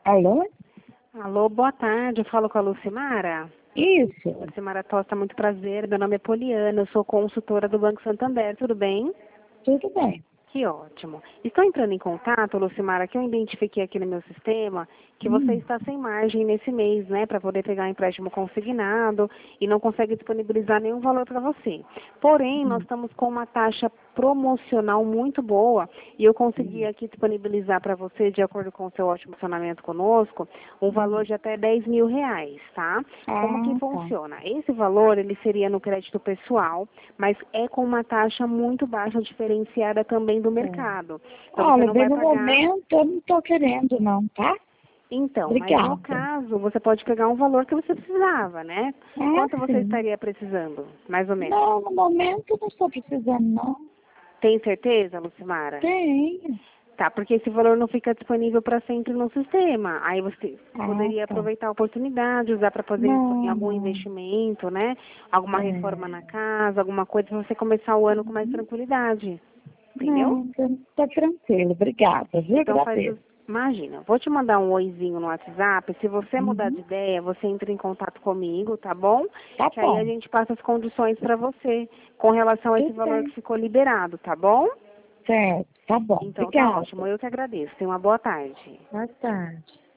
Alô? Alô, boa tarde. Eu falo com a Lucimara. Isso. Lucimara Tosta, muito prazer. Meu nome é Poliana, eu sou consultora do Banco Santander. Tudo bem? Tudo bem. Que ótimo. Estou entrando em contato, Lucimara, que eu identifiquei aqui no meu sistema que você está sem margem nesse mês, né, para poder pegar um empréstimo consignado e não consegue disponibilizar nenhum valor para você. Porém, nós estamos com uma taxa promocional muito boa e eu consegui aqui disponibilizar para você, de acordo com o seu ótimo funcionamento conosco, um valor de até R$ 10.000, tá? Como que Ah, tá. funciona? Esse valor, ele seria no crédito pessoal, mas é com uma taxa muito baixa, diferenciada também do mercado. Então, você Olha, não bem vai no pagar... momento eu não tô querendo não, tá? Então, mas no Obrigada. caso, você pode pegar um valor que você precisava, né? Ah, Quanto você sim. estaria precisando, mais ou menos? Não, no momento eu não estou precisando não. Tem certeza, Lucimara? Tem. Tá, porque esse valor não fica disponível para sempre no sistema. Aí você Ah, poderia tá. aproveitar a oportunidade, usar para fazer em Não, algum não. investimento, né? Alguma reforma É. na casa, alguma coisa, para você começar o ano com mais tranquilidade. Entendeu? Não, tá tranquilo. Obrigada, viu? Então faz Agradeço. Imagina, vou te mandar um oizinho no WhatsApp. Se você mudar de Uhum. ideia, você entra em contato comigo, tá bom? Tá Que aí a bom. gente passa as condições para você com relação a esse Tudo valor que bem. ficou liberado, tá bom? Certo. Tá bom. Então tá Obrigada. ótimo. Eu que agradeço. Tenha uma boa tarde. Boa tarde.